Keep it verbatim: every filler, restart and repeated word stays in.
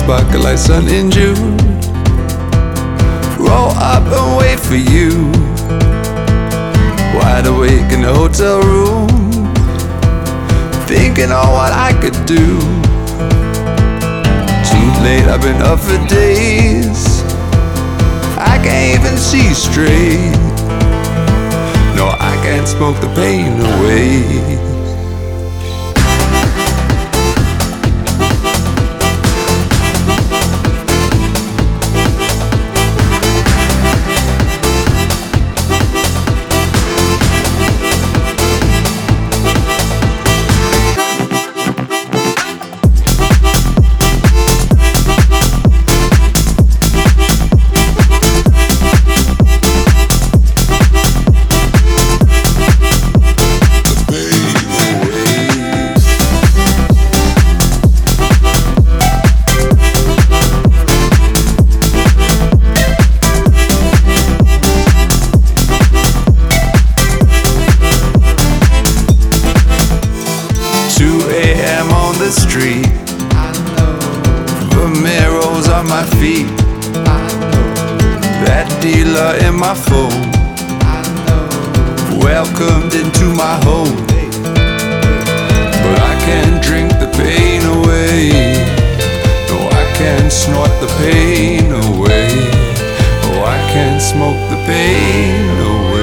sparkle like sun in June. Roll up and wait for you, wide awake in the hotel room, thinking on what I could do. Too late, I've been up for days, I can't even see straight. No, I can't smoke the pain away. two A M on the street, I know. Vomeros on my feet, I know. That dealer in my phone, I know. Welcomed into my home, but I can't drink the pain away. No, I can't snort the pain away. Oh, I can't smoke the pain away.